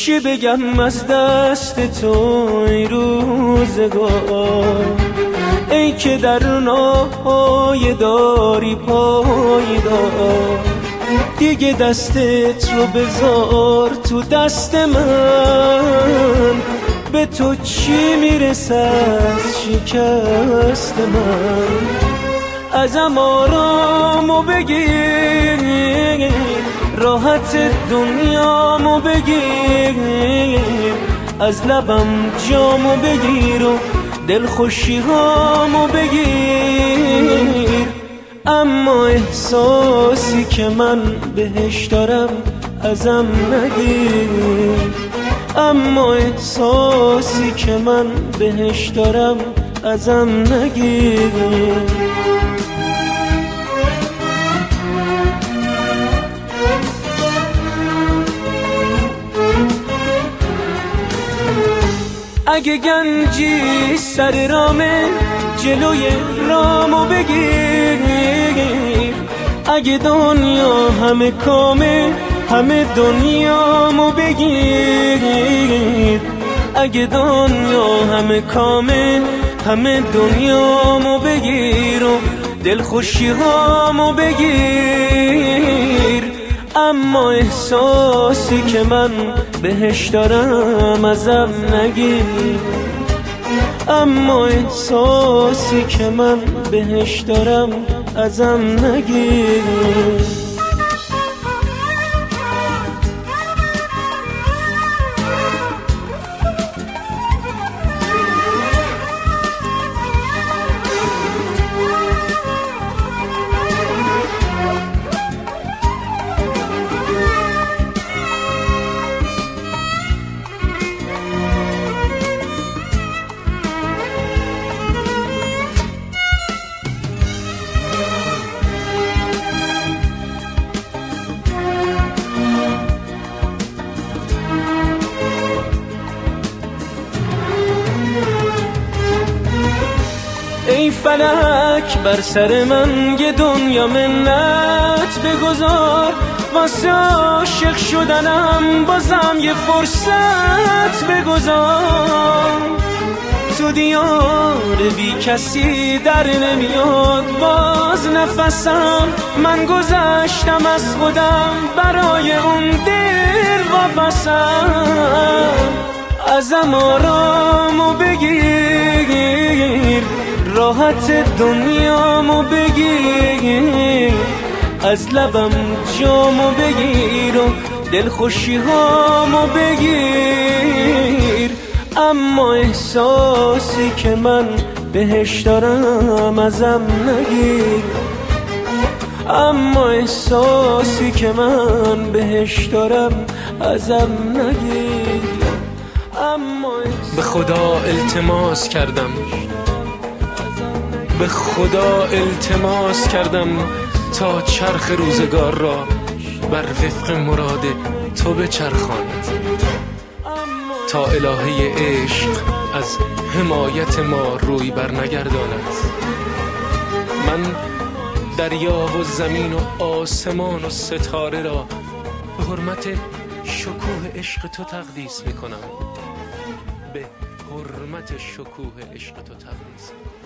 چی بگم از دست تو ای روزگار، ای که در ناهای داری پایدار. دیگه دستت رو بذار تو دست من، به تو چی میرسه از شکست من. ازم آرامو بگیر، راحت دنیامو بگیر، از لبم جامو بگیر و دلخوشیهامو بگیر. اما احساسی که من بهش دارم ازم نگیر، اما احساسی که من بهش دارم ازم نگیر. اگه گنجی سر رامه جلوی رامو بگیر، اگه دنیا همه کامه همه دنیامو بگیر، اگه دنیا همه کامه همه دنیامو بگیر و دلخوشیهامو بگیر. اما احساسی که من بهش دارم ازم نگیر، اما احساسی که من بهش دارم ازم نگیر. ای فلک بر سر من یه دنیا منت بگذار، واسه عاشق شدنم بازم یه فرصت بگذار. تو دیار بی کسی در نمیاد باز نفسم، من گذشتم از خودم برای اون دل واپسم. ازم آرامو بگیر، راحت دنیامو بگیر، از لبم جامو بگیر و دلخوشیهامو بگیر. اما احساسی که من بهش دارم ازم نگیر، اما احساسی که من بهش دارم ازم نگیر. به خدا التماس کردم، به خدا التماس کردم تا چرخ روزگار را بر وفق مراد تو بچرخاند، تا الهه عشق از حمایت ما روی بر نگرداند. من دریا و زمین و آسمان و ستاره را به حرمت شکوه عشق تو تقدیس میکنم، به حرمت شکوه عشق تو تقدیس میکنم.